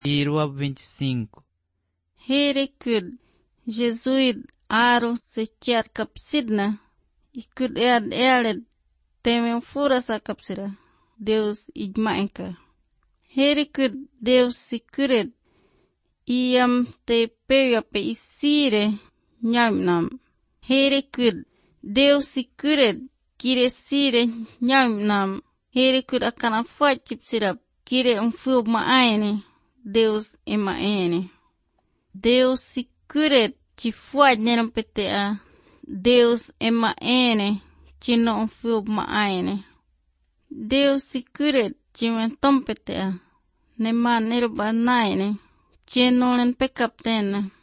Irua 25. Herikud, Jesuid aro seciat kapsidna, ikud ead temem furasa kapsida, Deus ijmaenka. Herikud Deus sikured, iam te peya pe isire, nyamnam. Herikud Deus sikured, kire sire nyamnam. Herikud akan afat cipsidap, kire fu maaene, Deus emaene. Deus sikured, cifuat nenam petea, Deus emaene, cino fu maaene. Deus sikured, cimentom petea, neman erba naene, cino len pekap tena.